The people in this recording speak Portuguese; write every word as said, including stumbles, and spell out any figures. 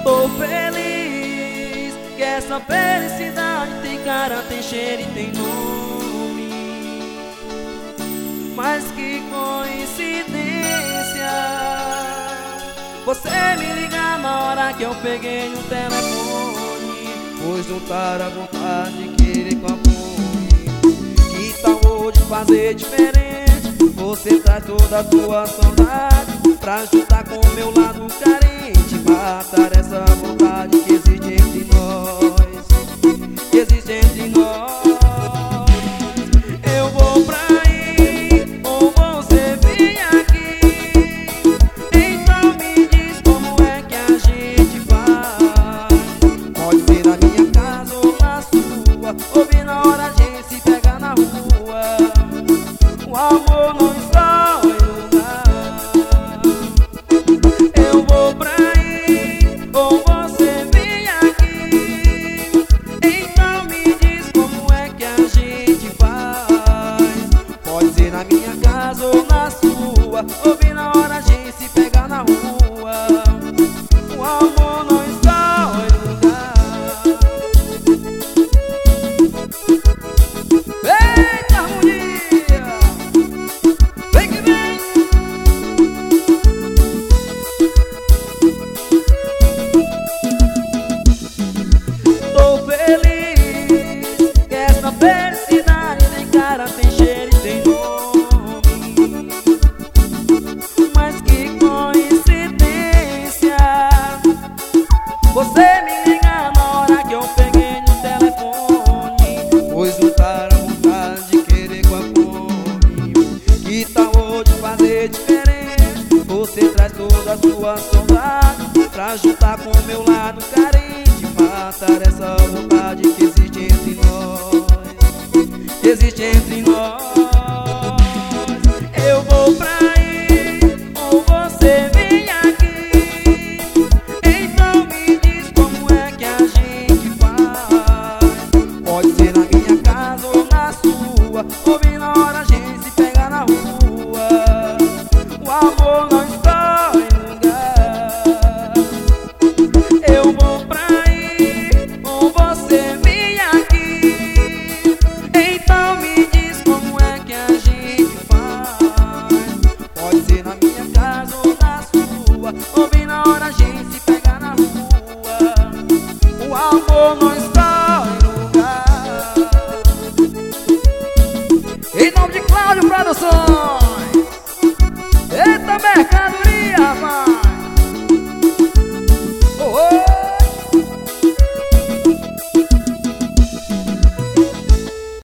Tô feliz que essa felicidade tem cara, tem cheiro e tem nome. Mas que coincidência você me ligar na hora que eu peguei o telefone, pois juntar a vontade de querer com a fome. Que tal hoje fazer diferente? Você traz toda a tua saudade pra juntar com o meu lado carente, matar essa vontade que existe entre nós, que existe entre nós. Eu vou pra aí ou você vem aqui, então me diz como é que a gente faz. Pode ser na minha casa ou na sua, ouvir na hora a gente se pegar na rua. O amor não escolhe lugar. Eu vou pra aí ou você vem aqui, então me diz como é que a gente faz. Pode ser na minha casa ou na sua, ouvir na hora a gente se pegar na rua. O amor não escolhe lugar. Eita harmonia, vem que vem. Tô feliz que essa felicidade tem cara, tem cheiro e tem nome. Mas que coincidência você me ligar na hora que eu peguei no telefone, pois juntar a vontade de querer com a fome. Que tal hoje fazer diferente? Você traz toda a sua saudade pra juntar com o meu lado carente, matar essa vontade que existe entre nós, que existe entre nós.